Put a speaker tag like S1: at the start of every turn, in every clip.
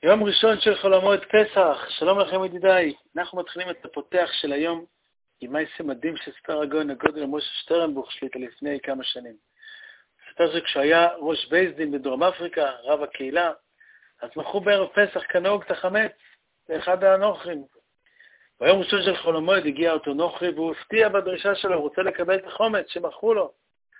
S1: יום ראשון של חול המועד פסח, שלום לכם ידידיי. אנחנו מתחילים את הפותח של היום עם מעשה מדהים שסיפר הגאון הגדול משה שטרנבוך שליט"א לפני כמה שנים. סיפר שכשהיה ראש בייס דין בדרום אפריקה, רב הקהילה, אז מכרו בערב פסח כנהוג את החמץ לאחד הנוכרים. ביום ראשון של חול המועד הגיע אותו נוכרי והוא הפתיע בדרישה שלו, הוא רוצה לקבל את החומץ שמכרו לו.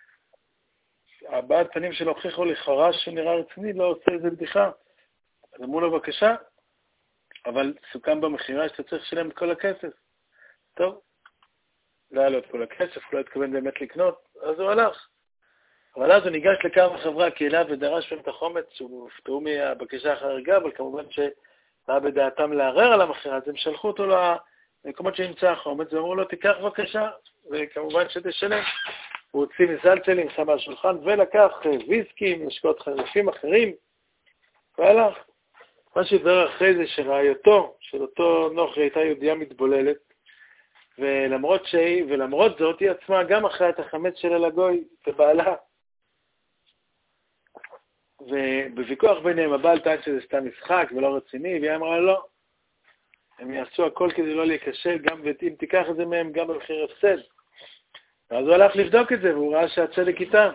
S1: הבעת פנים שלו הוכיחו לכאורה שהוא נראה רציני, לא עושה איזה בדיחה. אז אמרו לו בבקשה, אבל סוכם במחירה שאתה צריך לשלם את כל הכסף. טוב, לא היה לו את כל הכסף, הוא לא התכוון באמת לקנות, אז הוא הלך. אבל אז הוא ניגש לכמה חברי הקהילה ודרש מהם את החומץ, שהוא הופתעו מהבקשה החריגה, אבל כמובן שבא בדעתם לערער על המחירה, אז הם שלחו אותו למקומות שנמצא החומץ, ואמרו לו תיקח בבקשה, וכמובן שתשלם. הוא הוציא מזלצלים, שם על השולחן, ולקח ויסקי, משקאות חריפים אחרים, והלך. מה שהתברר אחרי זה שרעייתו של אותו נוכרי הייתה יהודייה מתבוללת, ולמרות זאת היא עצמה גם אחרי את החמץ שלה לגוי ובעלה. ובוויכוח ביניהם הבעל טען שזה סתם משחק ולא רציני, והיא אמרה לא, הם יעשו הכל כדי לא להיכשל, גם אם תיקח את זה מהם גם במחיר הפסד. אז הוא הלך לבדוק את זה והוא ראה שהצדק איתה.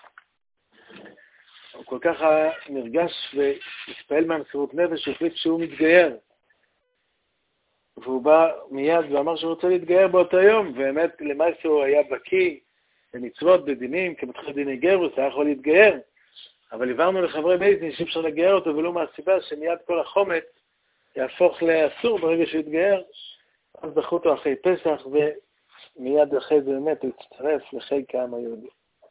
S1: הוא כל כך נרגש והתפעל מהמסירות נפש שהחליט שהוא מתגייר. והוא בא מיד ואמר שהוא רוצה להתגייר באותו יום, ובאמת למעשה הוא היה בקיא במצוות, בדינים, כמתחיל דיני גרוס, היה יכול להתגייר. אבל הבהרנו לחברי בית דין שאי אפשר לגייר אותו, ולא מהסיבה שמיד כל החומץ יהפוך לאסור ברגע שהוא יתגייר. אז דחו אותו אחרי פסח, ומיד אחרי זה באמת הוא הצטרף לחיק העם היהודי.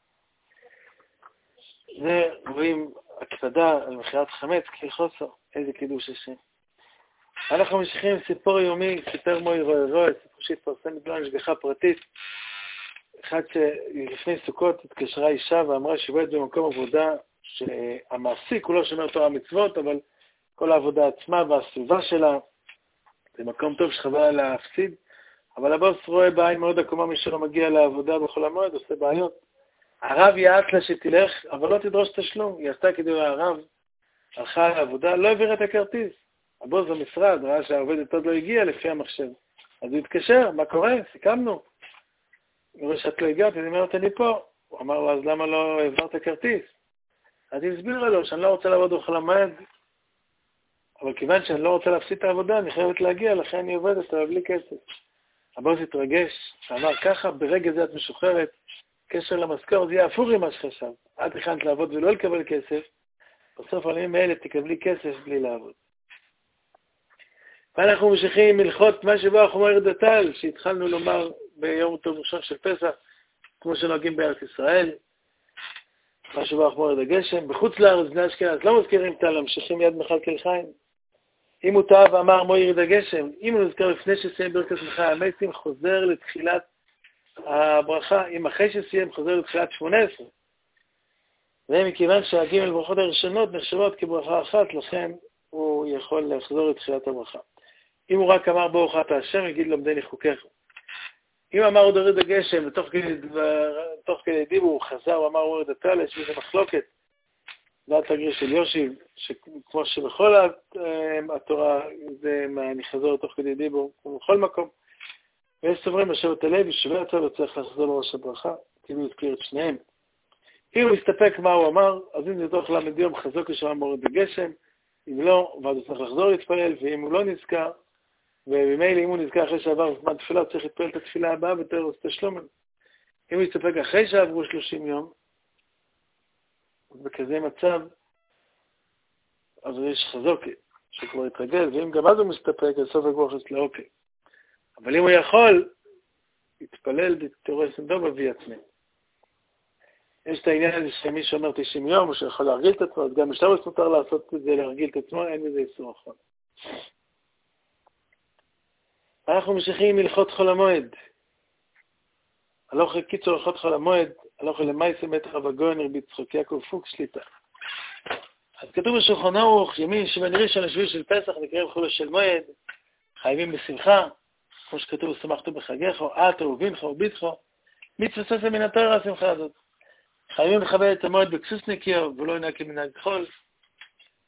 S1: זה רואים הקפדה על מכירת חמץ כחוסר, איזה קידוש השם. אנחנו ממשיכים סיפור יומי, סיפר מויר רואה, סיפור שהתפרסם בגלל השגחה פרטית. אחד שלפני סוכות התקשרה אישה ואמרה שעובדת במקום עבודה שהמעסיק הוא לא שומר תורה מצוות, אבל כל העבודה עצמה והסביבה שלה, זה מקום טוב שחבל להפסיד, אבל הבוס רואה בעין מאוד עקומה מי שלא מגיע לעבודה בכל המועד, עושה בעיות. הרב יעץ לה שתלך, אבל לא תדרוש תשלום. היא עשתה כדי הרב, הלכה לעבודה, לא העבירה את הכרטיס. הבוס במשרד ראה שהעובדת עוד לא הגיעה לפי המחשב. אז הוא התקשר, מה קורה? סיכמנו. הוא רואה שאת לא הגעת, אני אומרת, אני פה. הוא אמר לו, אז למה לא העברת הכרטיס? אז היא הסבירה לו שאני לא רוצה לעבוד בכל המועד, אבל כיוון שאני לא רוצה להפסיד את העבודה, אני חייבת להגיע, לכן אני עובדת, אבל בלי כסף. הבוס התרגש, אמר, ככה ברגע זה את משוחררת, קשר למשכורת, זה יהיה הפוך ממה שחשב. את הכנת לעבוד ולא לקבל כסף, בסוף על ימים האלה תקבלי כסף בלי לעבוד. ואנחנו ממשיכים מלכות מה שבא החומר דתל, שהתחלנו לומר ביום טוב ראשון של פסח, כמו שנוהגים בארץ ישראל, מה שבא החומר דגשם, בחוץ לארץ בני אשכנז, לא מזכירים תל, ממשיכים יד מחלקל חיים. אם הוא טעה ואמר מו ירד הגשם, אם הוא נזכר לפני שסיים ברכת מלכה המסים, חוזר לתחילת הברכה, אם אחרי שסיים חוזר לתחילת 18. ומכיוון שהגימל ברכות הראשונות נחשבות כברכה אחת, לכן הוא יכול לחזור לתחילת הברכה. אם הוא רק אמר ברוך אתה השם, יגיד למדני חוקיך. אם אמר עוד ירד הגשם, ותוך כדי דיבור הוא חזר, הוא אמר ירד הטל, יש בזה מחלוקת. דעת הגריר של יושיב, שכמו שבכל התורה זה אני חזור תוך כדי דיבור, בכל מקום. ויש סוברים בשבט הלוי, שווה הצו צריך לחזור לראש הברכה, כאילו יזכיר את שניהם. אם הוא יסתפק מה הוא אמר, אז אם זה תוך למד יום חזוק לשמה מורד הגשם, אם לא, ואז הוא צריך לחזור להתפלל, ואם הוא לא נזכר, ובמילא אם הוא נזכר אחרי שעבר זמן תפילה, הוא צריך להתפלל את התפילה הבאה ותרס תשלומן. אם הוא יסתפק אחרי שעברו 30 יום, בכזה מצב, אז יש חזוקה, שכבר יתרגל, ואם גם אז הוא מסתפק, אז סוף הגבוח יש לאוקיי. אבל אם הוא יכול, יתפלל בתיאוריה סנדובה ויעצמם. יש את העניין הזה שמי שאומר 90 יום, הוא שיכול להרגיל את עצמו, אז גם בשלב מותר לעשות את זה, להרגיל את עצמו, אין בזה איסור אחר. אנחנו ממשיכים מלכות חול המועד. הלוך קיצור הלכות חול המועד, הלוך למייסה מתח הגויין רבי צחוק יעקב פוק שליט"א. אז כתוב בשולחן ערוך, ימים שבני ראשון לשביעי של פסח נקראים חול של מועד, חייבים בשמחה, כמו שכתוב שמחתו בחגיך, את ובינך וביתך, מצווה ססה מן התורה השמחה הזאת. חייבים לכבד את המועד בכסוס נקיה ולא ינקה מנהג חול.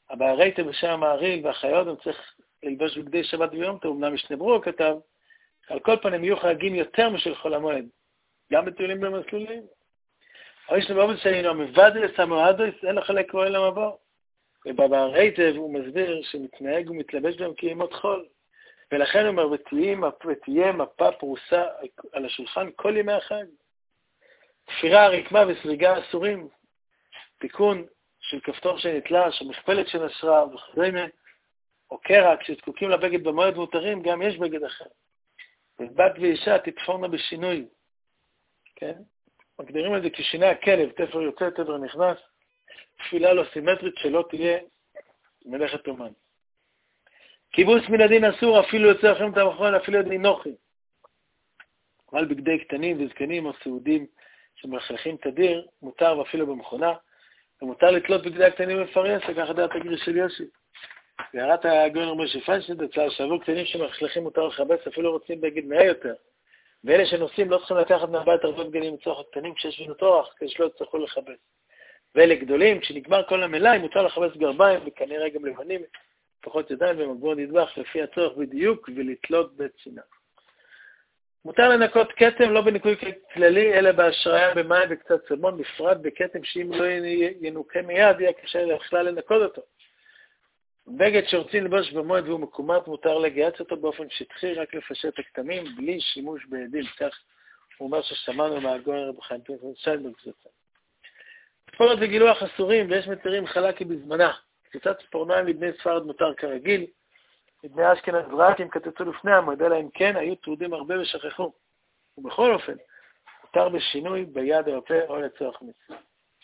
S1: הבערית בשם המעריל והחיות, הם צריך ללבוש בגדי שבת ויום טוב, אמנם משנה ברורה כתב, על כל פנים יהיו חגים יותר משל חול המועד, גם בטיולים במסלולים. או יש לבוא שלנו, המבד לסמואדוס, אין לך לקרוא אל המבוא. ובבערית הוא מסביר שמתנהג ומתלבש בהם כימות חול. ולכן הוא אומר, ותהיה מפה פרוסה על השולחן כל ימי החג. תפירה, רקמה וסריגה אסורים. תיקון של כפתור שנתלש, או מכפלת שנשרה, וכדומה, או קרע, כשזקוקים לבגד במועד מותרים, גם יש בגד אחר. ובת ואישה תתפורנה בשינוי. כן? מגדירים את זה כשינוי הכלב, תפר יוצא, תפר נכנס. תפילה לא סימטרית שלא תהיה מלאכת אומן. כיבוס מן הדין אסור, אפילו יוצא לכם את המכון, אפילו ידין נוחי. אבל בגדי קטנים וזקנים או סעודים שמלכלכים תדיר, מותר ואפילו במכונה, ומותר לתלות בגדי הקטנים בפרס, וכך דעת הגרש של יוסי. והערת הגאון רבי שפיינשטיין אצל שעבור קטנים שמלכלכים מותר לכבס, אפילו רוצים בגד מאה יותר. ואלה שנוסעים לא צריכים לקחת מהבית הרבה בגדים מצורך הקטנים כשיש לנו טורח, כדי שלא יצטרכו לכבס. ואלה גדולים, כשנגמר כל המלאי, מותר לכבס גרביים, וכנראה גם לבנים, פחות ידיים ומגבור נדבך לפי הצורך בדיוק, ולתלות בצינה. מותר לנקות כתם לא בניקוי כללי, אלא בהשראיה במים וקצת סלמון, בפרט בכתם שאם לא ינוקה מיד, יהיה קשה בכלל לנקות אותו. בגד שרוצים לבוש במועד והוא מקומט, מותר לגייץ אותו באופן שטחי, רק לפשט הכתמים, בלי שימוש בעדים. כך הוא אומר ששמענו מהגאון רבי חיים שיינברג זצ"ל. תפורת וגילוח אסורים, ויש מתירים חלקי בזמנה. קציצת ציפורניים לבני ספרד מותר כרגיל. לבני אשכנז רק אם קצצו לפני המועד, אלא אם כן היו טרודים הרבה ושכחו. ובכל אופן, מותר בשינוי ביד או הפה או לצורך מצווה.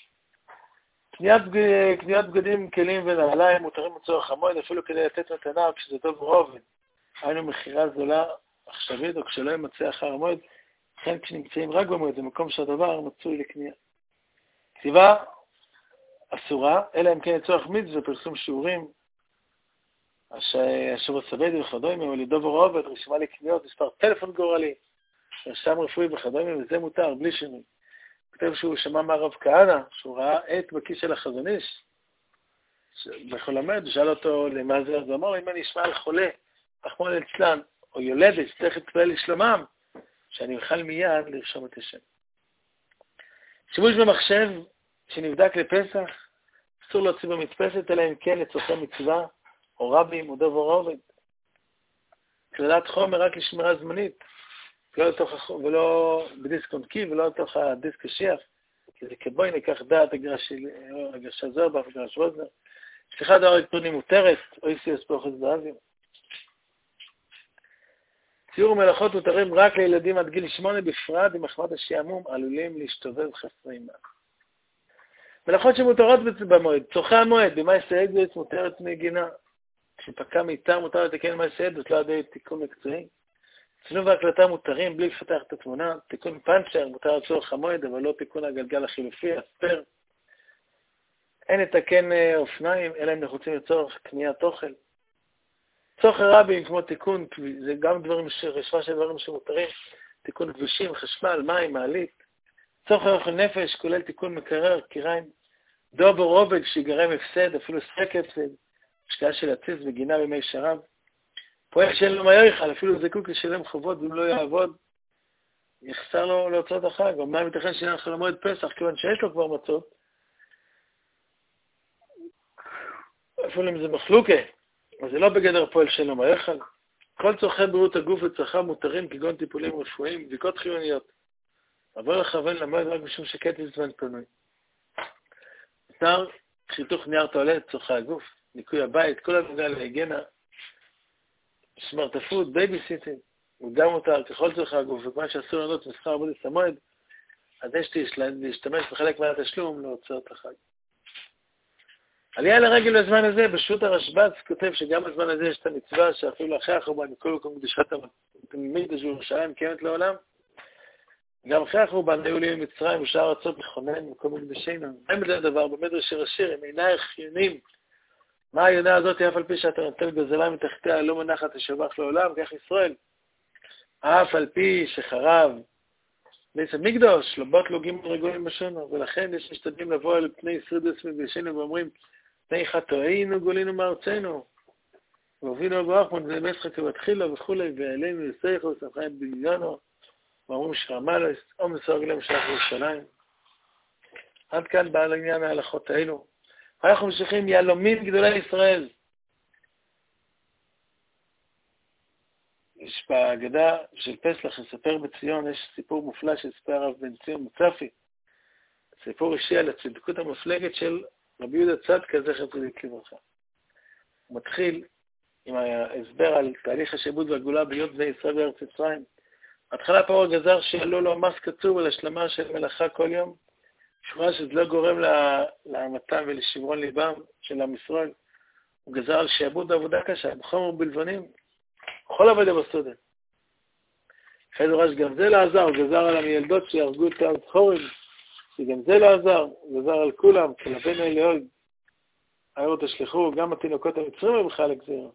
S1: קניית בגדים, כלים ונעליים מותרים לצורך המועד, אפילו כדי לתת מתנה כשזה טוב רובד. היינו מחירה זולה עכשווית או כשלא ימצא אחר המועד, לכן כשנמצאים רק במועד, זה מקום שהדבר מצוי לקנייה. כתיבה אסורה, אלא אם כן לצורך מצווה ופרסום שיעורים, אשר סבדי וכדומה, או לדוב רובד, רשימה לקניות, מספר טלפון גורלי, רשם רפואי וכדומה, וזה מותר, בלי שינוי. כתב שהוא שמע מהרב כהנא, שהוא ראה עת בכיס של החזון איש, בכל המד, ושאל אותו למה זה, אז הוא אמר, אם אני אשמע על חולה, רחמנא ליצלן, או יולדת, שצריך להתפלל לשלומם, שאני אוכל מיד לרשום את השם. שימוש במחשב שנבדק לפסח, אסור להוציא במדפסת, אלא אם כן לצורכי מצווה, או רבים, או דוב או רובד. כללת חומר רק לשמירה זמנית, ולא בדיסק אונקי, ולא לתוך הדיסק קשיח, כי זה כבוי ניקח דעת הגרשה זרבח וגרש ווזנר. שליחת דואר אלקטרוני מותרת, או איסיוס פרוחס באביו. ציור מלאכות מותרים רק לילדים עד גיל 8, בפרט עם מחמת השעמום עלולים להשתובב חסרי מעש. מלאכות שמותרות במועד, צורכי המועד, במאי סעדת מותרת מגינה. כשפקע מיתר מותר לתקן במאי סעדת, לא עדי תיקון מקצועי. צילום והקלטה מותרים בלי לפתח את התמונה. תיקון פנצ'ר מותר לצורך המועד, אבל לא תיקון הגלגל החילופי, הספר. אין לתקן אופניים, אלא הם נחוצים לצורך קניית אוכל. צורך רבים כמו תיקון, זה גם רשימה של דברים שמותרים, תיקון כבישים, חשמל, מים, מעלית. צורך אוכל נפש כולל תיקון מקרר, קיריים. דוב או רובד שיגרם הפסד, אפילו ספק הפסד, השקעה של הציס וגינה בימי שרב. פועל שאין לו מה יאכל, אפילו זקוק לשלם חובות ואם לא יעבוד, יחסר לו להוצאות החג. אומנם ייתכן שאין לך למועד פסח, כיוון שיש לו כבר מצות, אפילו אם זה מחלוקה, אז זה לא בגדר פועל שאין לו מה יאכל. כל צורכי בריאות הגוף וצרכיו מותרים, כגון טיפולים רפואיים, בדיקות חיוניות. עבור לכוון למועד רק משום שקטע זמן פנוי. מותר חיתוך נייר טואלט, צורכי הגוף, ניקוי הבית, כל הנוגע להיגיינה, סמרטפות, בייביסיטינג, הוא גם מותר ככל צורכי הגוף, וכמה שאסור לענות מסחר עבודת המועד, אז יש להשתמש בחלק מהתשלום להוצאות החג. עלייה לרגל בזמן הזה, בשו"ת הרשב"ץ כותב שגם בזמן הזה יש את המצווה שאפילו אחרי החורבן, מכל מקום קדושת התמיד הזו ירושלים קיימת לעולם, גם אחרי החורבן היו לי ממצרים ושאר ארצות לכונן מקום מקדשנו. באמת זה הדבר, במדרש השיר, עם עינייך יונים, מה היונה הזאת אף על פי שאתה נוטל גזלה מתחתיה לא מנחת לשבח לעולם, כך ישראל. אף על פי שחרב בית המקדוש, לא בוטלו גימל רגולים בשונו, ולכן יש משתדלים לבוא אל פני שרידס מקדשנו ואומרים, תנאי חטאינו גולינו מארצנו. והובילו ברחמון זה משחק ובתחילו וכולי, ואלינו יסייכו, סמכיים בגיונו, ואומרים שרמה לו, עומס הרגלם שלח ירושלים. עד כאן בעל עניין ההלכות האלו. אנחנו ממשיכים יהלומים גדולי ישראל. יש בהגדה של פסח, שספר בציון, יש סיפור מופלא שספר הרב בן ציון מצפי. סיפור אישי על הצדקות המפלגת של רבי יהודה צדקה, זכר צדיק לברכה. הוא מתחיל עם ההסבר על תהליך השעבוד והגאולה בהיות בני ישראל בארץ מצרים. בהתחלה פרעה גזר שיעלו לו מס קצוב על השלמה של מלאכה כל יום, שורה שזה לא גורם להמתם ולשברון ליבם של עם ישראל. הוא גזר על שעבוד ועבודה קשה, בחומר ובלבנים, בכל עבודה בסודה. אחרי זה רש גם זה לא עזר, הוא גזר על המילדות שיהרגו את הזכורים, שגם זה לא עזר, הוא גזר על כולם, כלבן אליהוד, היו תשלחו, גם התינוקות המצרים הם בכלל הגזירו.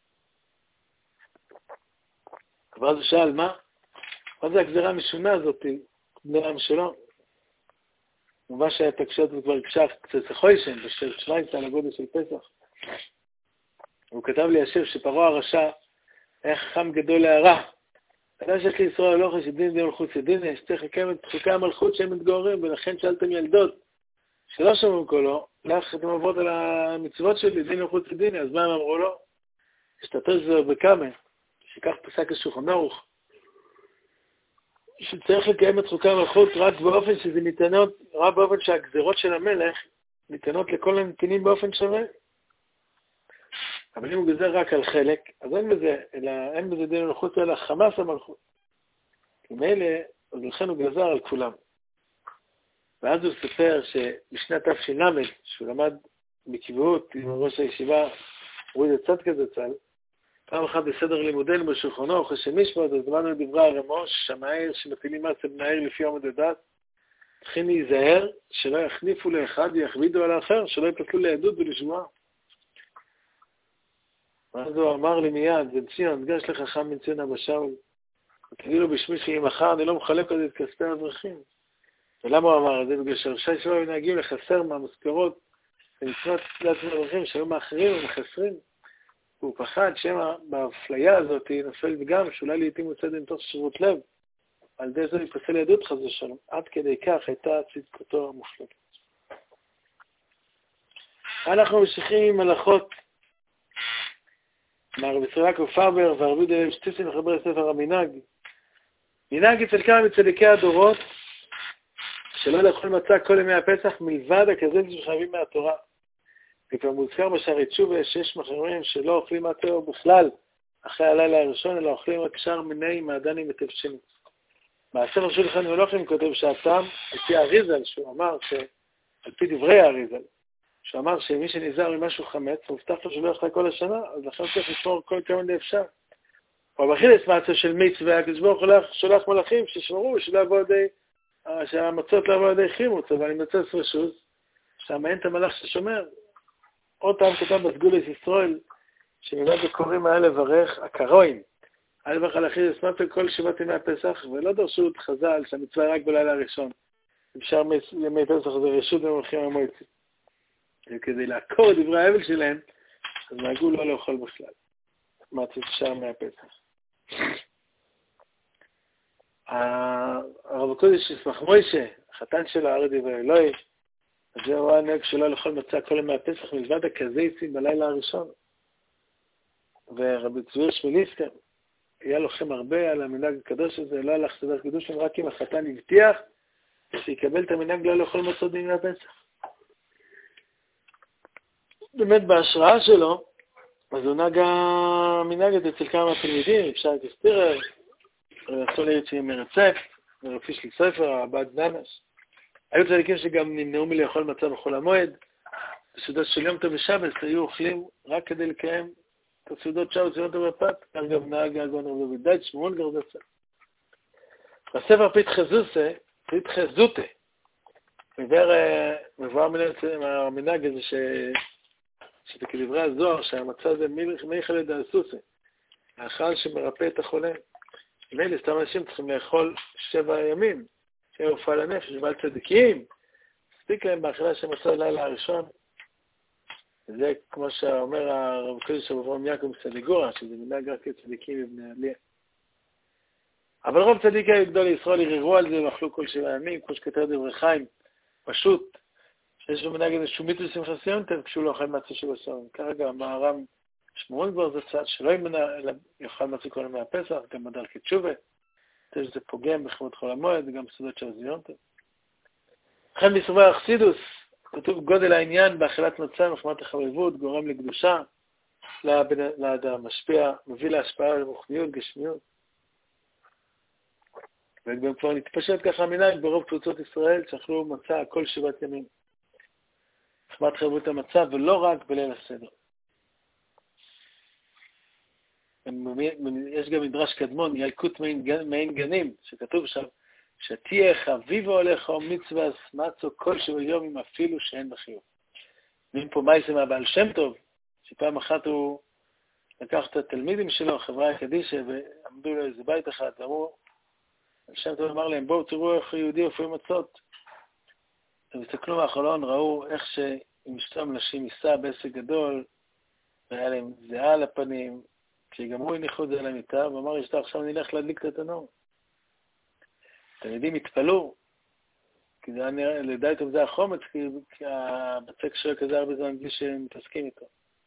S1: ואז הוא שאל, מה זה הגזירה המשונה הזאת, בני עם שלו? ומה שהיה תקשות וכבר הקשף קצת חוישן, בשביל 17 על הגודל של פסח. הוא כתב לי השם שפרעה הרשע היה חכם גדול להרע. ידע שיש לישראל הלוכה שדין דין מלכות שדין, שצריך לקיים את חוקי המלכות שהם מתגוררים, ולכן שאלתם ילדות שלא שומעים קולו, לך אתם עוברות על המצוות שלי, דין מלכות שדין, אז מה הם אמרו לו? השתתף זה בכמה, שכך פסק השולחן ערוך, שצריך לקיים את חוקי המלכות רק באופן שזה ניתנות, רק באופן שהגזירות של המלך ניתנות לכל הנתינים באופן שווה. אבל אם הוא גזר רק על חלק, אז אין בזה דין מלכות אלא חמאס המלכות. עם אלה, אז לכן הוא גזר על כולם. ואז הוא ספר שבשנת תש"ל, שהוא למד בקביעות עם ראש הישיבה, הוא איזה צד כזה צל, פעם אחת בסדר לימודנו בשולחנו, אחרי שמשפט, אז למדנו דברי הרמו, ששמעי שמטילים מס בני העיר לפי עומד הדת, צריכים להיזהר שלא יחניפו לאחד ויכבידו על האחר, שלא יפסלו לעדות ולשמוע. ואז הוא אמר לי מיד, בן ציון, גש לחכם בן ציון אבא שאול, תגיד לו בשמי שאם מחר אני לא מחלק עוד את כספי האברכים. ולמה הוא אמר את זה? בגלל שראשי ישראל נהגים לחסר מהמשכורות ומצוות לעצמם האברכים שהיו מאחרים ומחסרים. הוא פחד שמה באפליה הזאת נופל פגם שאולי לעתים הוא צד מתוך שרירות לב. על ידי זה יפסל עדות חס ושלום. עד כדי כך הייתה צדקתו המופלגת. אנחנו ממשיכים עם הלכות מהרב ישראל יעקב פרבר והרב יהודה לייב שטיסין מחבר לספר המנהג. מנהג אצל כמה מצדיקי הדורות שלא לאכול מצה כל ימי הפסח מלבד הכזית שחייבים מהתורה. וכבר מוזכר בשערי תשובה שיש מחברים שלא אוכלים מצה בכלל אחרי הלילה הראשון, אלא אוכלים רק שאר מיני מעדנים ותבשילים. בספר שולחן מלכים כותב שהטעם, על פי האריזל, שהוא אמר על פי דברי האריזל, שהוא אמר שמי שנזהר ממשהו חמץ, הוא הבטח לו שלא יאכל כל השנה, אז לכן צריך לשמור כל כמה דאפשר. אבל באכילת מצה של מיץ והקדוש ברוך הוא שולח מלאכים שישמרו שלא יבוא ידי, שהמצות לא יבוא ידי חימוץ, אבל אני מצא רשות, שם אין את המלאך ששומר. עוד טעם כתב בסגולת ישראל, שמילת הקוראים היה לברך הקרואים, היה לברך על אכילת מצה כל 7 ימי הפסח, ולא דרשו את חז"ל שהמצווה רק בלילה הראשון. אפשר ימי פסח זה רשות ומלכים המועצת. וכדי לעקור את דברי האבל שלהם, אז נהגו לא לאכול בכלל. מצות שאר מהפסח. הרב הקודש ישמח מוישה, החתן שלו, ארץ דברי אלוהי, אז זה הוא היה נהג שלא לאכול מצה כל ימי הפסח מלבד הכזיצים בלילה הראשון. ורבי צביר שמיליסקר היה לוחם הרבה על המנהג הקדוש הזה, לא הלך סדר קדוש, רק אם החתן הבטיח שיקבל את המנהג לא לאכול מצות בימי הפסח. באמת בהשראה שלו, אז הוא נהג המנהג הזה אצל כמה תלמידים, אפשר את אסתירר, רצו ליוצאים מרצף, ורפי של ספר, הבד ננש. היו צדיקים שגם נמנעו מלאכול מצה בחול המועד, בסעודות של יום טוב ושבת היו אוכלים רק כדי לקיים את הסעודות שבת של יום טוב ופת, כך גם נהג הגאון רבי דייט, שמואל גרדצה. בספר פתחי זוטה, מבואר מהמנהג הזה שכדברי הזוהר, שהמצה זה מיכל ידע סוסה, האכל שמרפא את החולה. ואלה סתם אנשים צריכים לאכול 7 ימים, שיהיה הופעה לנפש, ובעל צדיקים, מספיק להם באכילה שמצא לילה הראשון. זה כמו שאומר הרב קודש אברהם יעקב סדיגורה, שזה מנהג רק צדיקים ובני עליה. אבל רוב צדיקי גדול ישראל הרהרו על זה ואכלו כל 7 ימים, כמו שכתב דברי חיים, פשוט, שיש לו מנהג איזשהו מיתוס שמחה סיונטר, כשהוא לא אוכל מצה שבשום. כרגע המהר"ם שמורות כבר זה צד שלא יאכל מצה כל ימי הפסח, גם בדרכי תשובה, שזה פוגם בכבוד חול המועד, וגם בסודות של הזיונטר. לכן בסופו האחסידוס, כתוב גודל העניין באכילת מצה מחמת החבבות, גורם לקדושה, לאדם, משפיע, מביא להשפעה למוחניות, גשמיות. וגם כבר נתפשט ככה מנהג ברוב קבוצות ישראל, שאכלו מצה כל 7 ימים. מחמת חבבות המצה, ולא רק בליל הסדר. יש גם מדרש קדמון, ילקוט מעין גנים, שכתוב שם, שתהיה חביב הולך או מצווה מצו כל 7 ימים אפילו שאין בחיוב. ואם פה מייסה מהבעל שם טוב, שפעם אחת הוא לקח את התלמידים שלו, חברה הקדישה, ועמדו לו איזה בית אחד, ואמרו, שם טוב אמר להם, בואו תראו איך יהודי אופים מצות. הם הסתכלו מהחלון, ראו איך שעם 2 נשים יישא בעסק גדול, והיה להם זהה על הפנים, כשגמרו הניחו את זה על המיטה, ואמר אשתה, עכשיו נלך להדליק את התנור. התלמידים התפלאו, כי זה היה נראה, לדעי טוב זה החומץ, כי הבצק שואל כזה הרבה זמן בלי שהם מתעסקים איתו.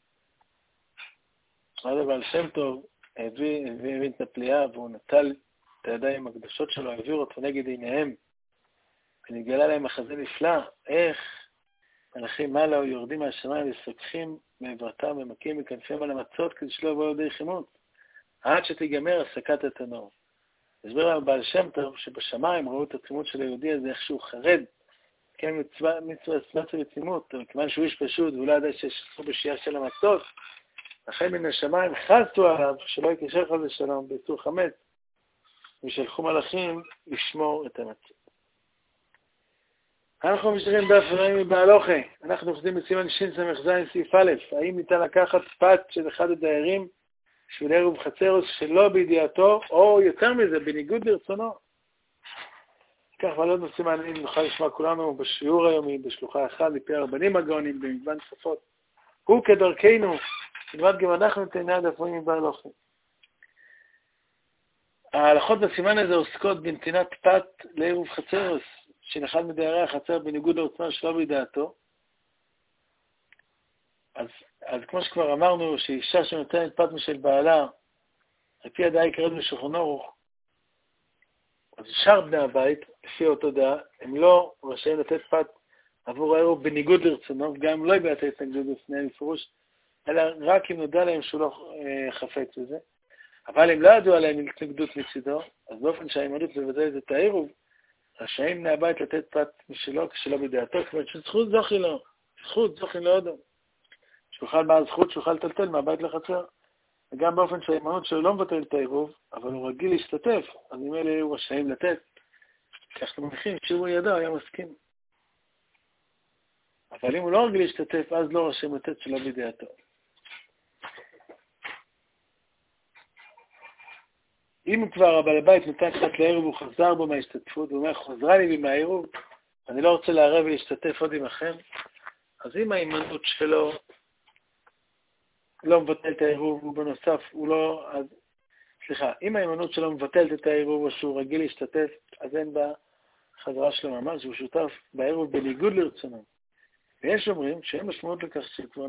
S1: אבל שם טוב הביא את הפליאה, והוא נטל את הידיים הקדושות שלו, העביר אותו נגד עיניהם, ונגלה להם מחזה נפלא, איך מלאכים מעלה או יורדים מהשמיים וסוקחים מעברתם ומכים מכנפיהם על המצות כדי שלא יבואו לידי חימות, עד שתיגמר הסקת התנור. הסביר לנו בעל שם טוב שבשמיים ראו את התמימות של היהודי הזה, איך שהוא חרד, כן מצווה ותמימות, כיוון שהוא איש פשוט ואולי ידע שיש בשיעה של המצות, לכן מן השמיים חזתו עליו שלא יקשר חס ושלום באיסור חמץ, ושלחו מלאכים לשמור את המצות. אנחנו משאירים דף רעים מבעלוכי. אנחנו חוזרים בסימן שס"ז סעיף א', האם ניתן לקחת פת של אחד הדיירים בשביל ערב חצרוס שלא בידיעתו, או יותר מזה, בניגוד לרצונו. כך ועוד נושאים מעניינים נוכל לשמוע כולנו בשיעור היומי, בשלוחה אחד, מפי הרבנים הגאונים, במגוון שפות. הוא כדרכנו, נלמד גם אנחנו תנא דף רעים מבעלוכי. ההלכות בסימן הזה עוסקות בנתינת פת לערב חצרוס, של אחד מדיירי החצר בניגוד לרצונו שלא בידיעתו. אז כמו שכבר אמרנו, שאישה שנותנת פת משל בעלה, על פי הדעה יקרת בשולחן ערוך, אז שאר בני הבית, לפי אותו דעה, הם לא רשאים לתת פת עבור הערב בניגוד לרצונו, וגם הם לא יביע את ההתנגדות בפניהם בפירוש, אלא רק אם נודע להם שהוא לא חפץ בזה. אבל אם לא ידעו עליהם התנגדות מצידו, אז באופן שהאימנות לבטל את הערב, רשאים בני הבית לתת פת משלו כשלא בדעתו, כלומר שזכות זוכי לו, זכות זוכי לאודו. שאוכל בעל זכות שאוכל לטלטל מהבית לחצר. וגם באופן שהאימנות שלו לא מבטל את העירוב, אבל הוא רגיל להשתתף, אז אם אלה היו רשאים לתת. כי אנחנו מניחים שהוא ידע, היה מסכים. אבל אם הוא לא רגיל להשתתף, אז לא רשאים לתת שלא בדעתו. אם כבר הבעל הבית נתן קצת לעירוב, הוא חזר בו מההשתתפות, הוא אומר, חזרה לי מהעירוב, אני לא רוצה לערב ולהשתתף עוד עמכם, אז אם האימנות שלו לא מבטלת את העירוב, ובנוסף הוא לא, אם האימנות שלו מבטלת את העירוב, או שהוא רגיל להשתתף, אז אין בה חזרה שלו ממש, הוא שותף בעירוב בניגוד לרצונו. ויש אומרים שאין משמעות לכך שכבר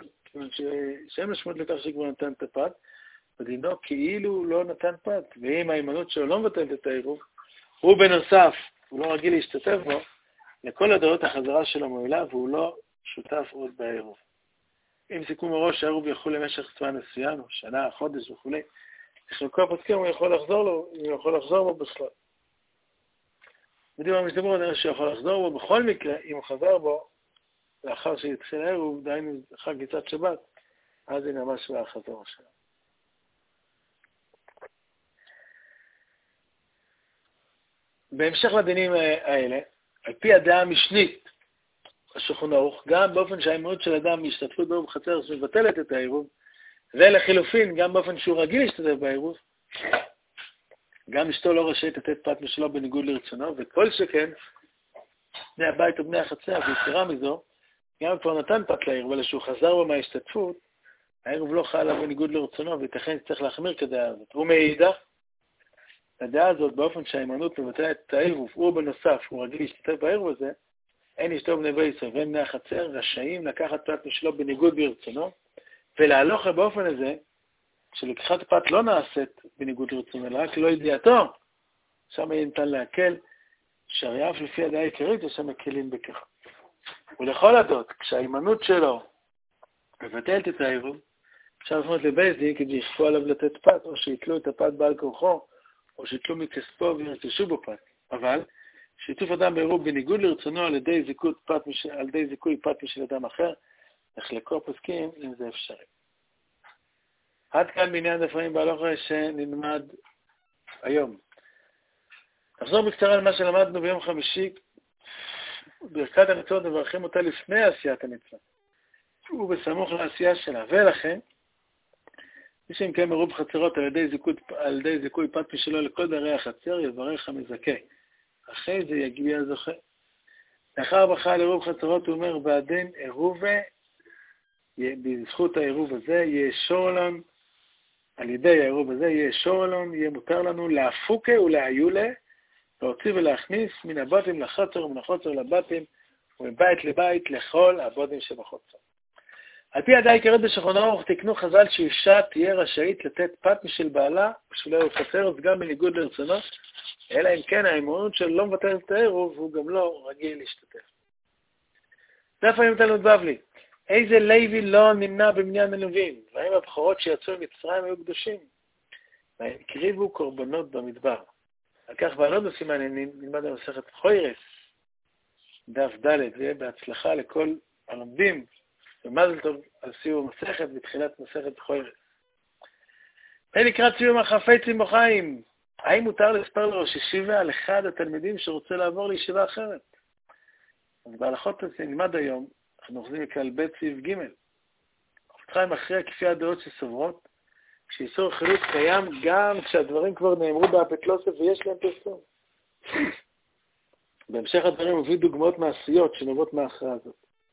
S1: נתן את הפת, ודינו כאילו לא נתן פת, ואם האימנות שלו לא מבטלת את העירוב, הוא בנוסף, הוא לא רגיל להשתתף בו, לכל הדעות החזרה שלו מועילה, והוא לא שותף עוד בעירוב. אם סיכום מראש שהעירוב יחול למשך זמן מסוים, שנה, חודש וכו', כשכל הפסקים הוא יכול לחזור לו, אם הוא יכול לחזור בו בכלל. בדיוק המשתמור נראה שהוא יכול לחזור בו, בכל מקרה, אם הוא חזר בו, לאחר שיתחיל העירוב, דהיינו חג גיצת שבת, אז זה ממש והחזור שלו. בהמשך לדינים האלה, על פי הדעה המשנית, השולחן ערוך, גם באופן שהאימנות של אדם מהשתתפות בעירוב חצר מבטלת את העירוב, ולחילופין, גם באופן שהוא רגיל להשתתף בעירוב, גם אשתו לא רשאית לתת פת משלו בניגוד לרצונו, וכל שכן, בני הבית ובני החצר, ויתרה מזו, גם כבר נתן פת לערב, אבל כשהוא חזר בו מההשתתפות, הערב לא חל עליו בניגוד לרצונו, וייתכן שצריך להחמיר כדעה הזאת. הוא מאידך, הדעה הזאת, באופן שההימנעות מבטלת את הערב, הוא בנוסף, הוא רגיל להשתתף בערב הזה, אין אשתו בני בית ישראל ואין בני החצר, רשאים לקחת פת משלו בניגוד לרצונו, ולהלוך באופן הזה, שלקיחת פת לא נעשית בניגוד לרצונו, אלא רק לא ידיעתו, שם יהיה ניתן להקל, שהרי אף לפי הדעה העיקרית יש שם מקלים בכך. ולכל הדעות, כשההימנעות שלו מבטלת את הערב, אפשר לפנות לבית דין כדי יכפו עליו לתת פת, או שיתלו את הפת בעל כורחו, או שיתלו מכספו וירצשו בו פת. אבל שיתוף אדם בעירוב בניגוד לרצונו על ידי זיכוי פת משל אדם אחר, נחלקו פוסקים אם זה אפשרי. עד כאן בעניין דפרים בהלכה שנלמד היום. נחזור בקצרה למה שלמדנו ביום חמישי, ברכת המצוות מברכים אותה לפני עשיית המצווה, ובסמוך לעשייה שלה, ולכן, מי שמקיים עירוב חצרות על ידי זיכוי פת משלו לכל דרי החצר, יברך המזכה. אחרי זה יגיע הזוכה. לאחר ברכה על עירוב חצרות הוא אומר, בעדין עירובה, בזכות העירוב הזה, יאשור לנו, על ידי העירוב הזה, יאשור לנו, יהיה מותר לנו להפוקה ולהיולה, להוציא ולהכניס מן הבתים לחצר ומן החצר לבתים, ומבית לבית לכל הבתים שבחצר. על פי הדעה העיקרית בשולחן ערוך תקנו חז"ל שאישה תהיה רשאית לתת פת משל בעלה בשביל עירוב חצר, גם בניגוד לרצונו, אלא אם כן האמונות שלו לא מבטל את העירוב, והוא גם לא רגיל להשתתף. דף היום תלמוד בבלי, איזה לוי לא נמנע במניין הלווים, והאם הבכורות שיצאו ממצרים היו קדושים, והם הקריבו קורבנות במדבר. על כך בעלות בסימן נלמד במסכת חוירס, דף ד', ויהיה בהצלחה לכל הלומדים, ומזל טוב על סיום המסכת בתחילת מסכת חוירס. לקראת סיום החפצים בחיים, האם מותר לספר לראש ישיבה על אחד התלמידים שרוצה לעבור לישיבה אחרת? אז בהלכות הזה נלמד היום, אנחנו אוחזים מכלל ב' סעיף ג'. חיים אחרי כפי הדעות שסוברות, שאיסור חילוט קיים גם כשהדברים כבר נאמרו באפיקלוסף ויש להם פרסום. בהמשך הדברים מביא דוגמאות מעשיות שנובעות מההכרעה הזאת.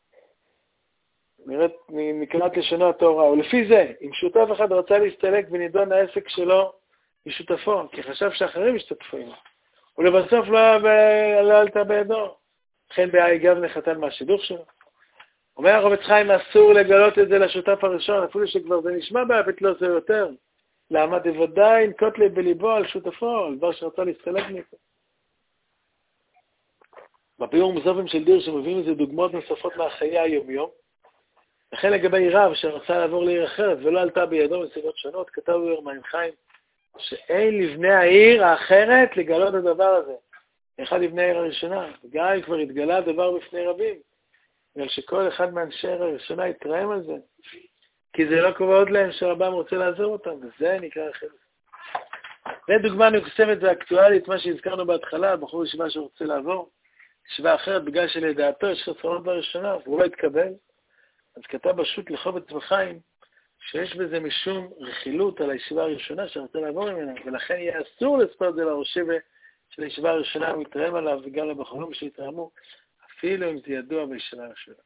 S1: נקראת לשונו התורה, ולפי זה, אם שותף אחד רצה להסתלק ונידון העסק שלו משותפו, כי חשב שאחרים השתתפו עמו, ולבסוף לא עלתה בידו, לכן בהאי גבנה חתן מהשידוך שלו. אומר הרב עץ חיים, אסור לגלות את זה לשותף הראשון, אפילו שכבר זה נשמע באפיקלוסף יותר. למה? דוודאי ינקוט לי בליבו על שותפו, על דבר שרצה להסתלק מזה. בביאור מוספים של דיר שמביאים איזה דוגמאות נוספות מהחיי היום-יום, לכן לגבי רב שרצה לעבור לעיר אחרת ולא עלתה בידו מסיבות שונות, כתב ביאור מים חיים, שאין לבני העיר האחרת לגלות את הדבר הזה. אחד לבני העיר הראשונה, וגם אם כבר התגלה הדבר בפני רבים, בגלל שכל אחד מאנשי העיר הראשונה יתרעם על זה, כי זה לא קובע עוד להם שרבם רוצה לעזור אותם, וזה נקרא החילוט. זה דוגמה נקסמת ואקטואלית, מה שהזכרנו בהתחלה, בחור ישיבה שרוצה לעבור, ישיבה אחרת בגלל שלדעתו יש חסרונות בראשונה, והוא לא התקבל, אז כתב בשו"ת לחפץ בחיים, שיש בזה משום רכילות על הישיבה הראשונה שרוצה לעבור ממנה, ולכן יהיה אסור לספר את זה לראשי של הישיבה הראשונה, הוא יתרעם עליו וגם לבחורים שיתרעמו, אפילו אם זה ידוע בישיבה הראשונה.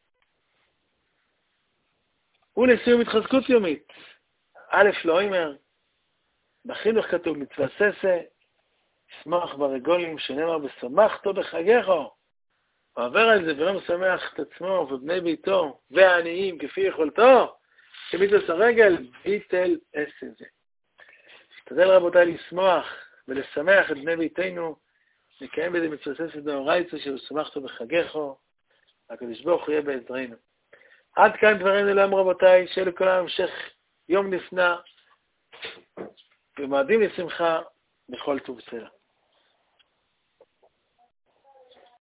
S1: ולסיום התחזקות יומית, א' לא אומר, בחינוך כתוב מצווה ססה, שמח ברגולים שנאמר בשמחתו בחגךו, הוא עובר על זה ולא משמח את עצמו ובני ביתו והעניים כפי יכולתו, כמיתוס הרגל, ביטל עשה זה. תדל רבותיי לשמוח ולשמח את בני ביתנו, נקיים בזה מצווה ססה דאורייתא שבשמחתו בחגךו, הקדוש ברוך הוא יהיה בעזרנו. עד כאן דברים לעולם רבותיי, שיהיה לכולם המשך יום נפלא, ומועדים לשמחה בכל טוב סלע.